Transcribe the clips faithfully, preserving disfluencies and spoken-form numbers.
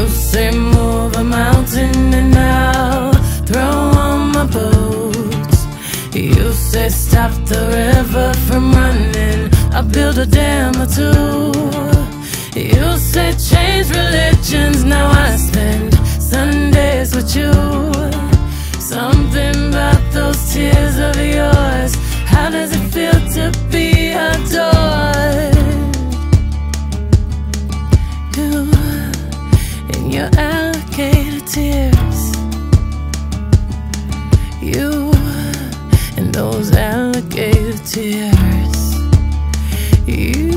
say move a mountain and I'll throw on my boots. You say stop the river from running, I'll build a dam or two. You say change religions, now I spend Sundays with you. Something about those tears of yours, how does it feel to be adored? You and your alligator tears, you and those alligator tears, you.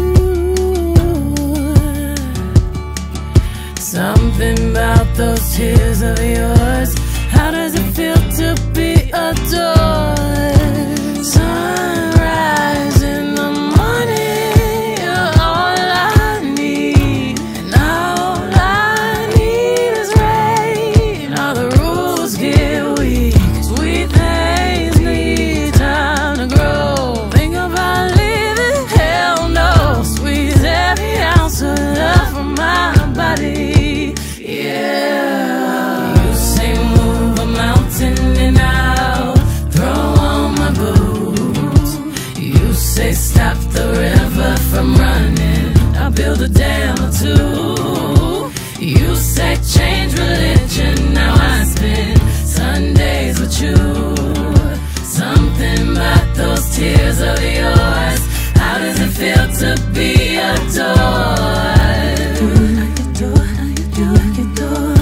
Something about those tears of yours, how does it feel to be adored? Sunrise in the morning, you're all I need, and all I need is rain. All the rules get weak, sweet things need time to grow. Think about leaving, hell no. Squeeze every ounce of love from my body, yeah. You say move a mountain and I'll throw on my boots. You say stop the river from running, I'll build a dam or two. You say change religion, now I spend Sundays with you. Something about those tears of yours, how does it feel to be adored? How you do, how you do, how you do.